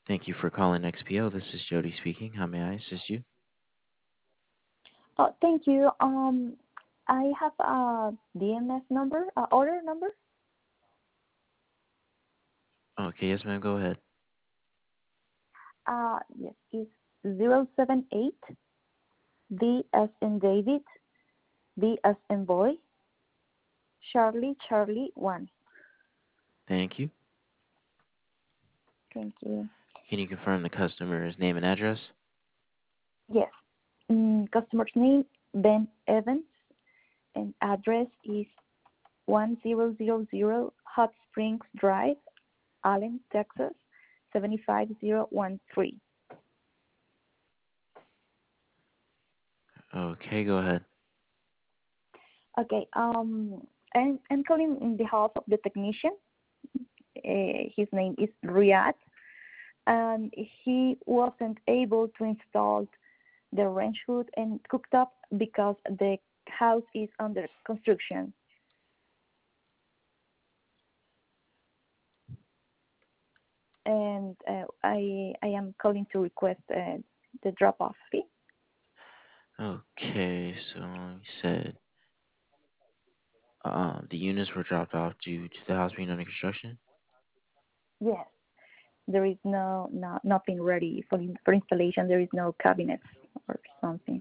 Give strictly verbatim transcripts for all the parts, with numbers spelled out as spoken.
Thank you for calling X P O. This is Jody speaking. How may I assist you? Oh, thank you. Um, I have a D M S number, uh, order number. Okay, yes, ma'am. Go ahead. Uh, yes, it's zero seven eight D as in David, B as in boy, Charlie Charlie one. Thank you. Thank you. Can you confirm the customer's name and address? Yes. Mm, customer's name Ben Evans and address is one zero zero zero Hot Springs Drive, Allen, Texas seven five zero one three. Okay, go ahead. Okay. Um, I'm, I'm calling in behalf of the technician. Uh, his name is Riyadh, and he wasn't able to install the range hood and cooktop because the house is under construction. And uh, I I am calling to request uh, the drop off fee. Okay, so you said uh, the units were dropped off due to the house being under construction? Yes, there is no, no nothing ready for for installation. There is no cabinets or something.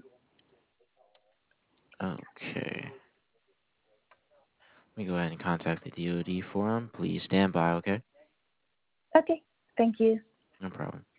Okay. Let me go ahead and contact the D O D for him. Please stand by, okay? Okay, thank you. No problem.